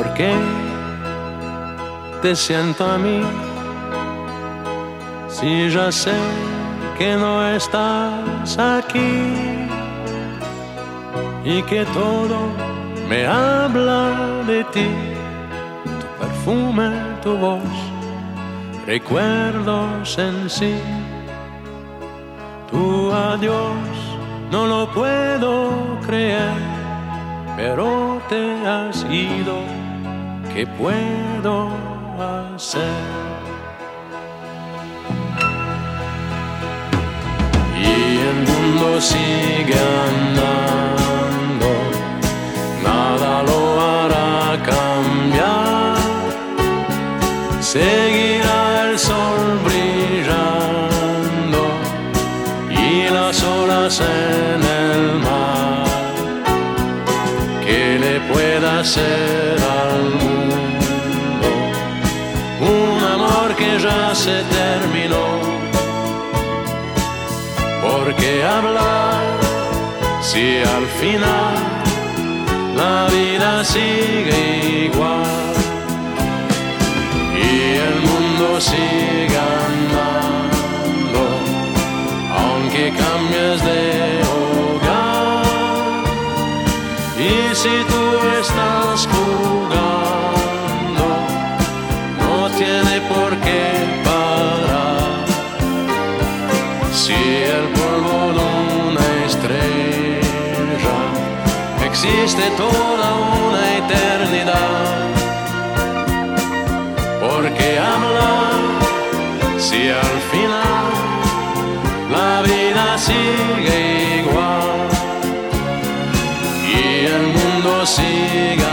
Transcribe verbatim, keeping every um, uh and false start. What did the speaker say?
¿Por qué te siento a mí si ya sé que no estás aquí y que todo me habla de ti? Tu perfume, tu voz, recuerdos en sí. Tu adiós no lo puedo creer, pero te has ido. ¿Qué puedo hacer? Y el mundo sigue andando, nada lo hará cambiar. Seguirá el sol brillando y las olas en el mar. ¿Qué le pueda hacer al mundo un amor que ya se terminó? ¿Por qué hablar si al final la vida sigue igual y el mundo sigue andando aunque cambies de hogar? Y si tú estás jugando, no tiene por qué parar. Si el polvo de una estrella existe toda una eternidad, ¿por qué hablar si al final la vida sigue igual y el mundo sigue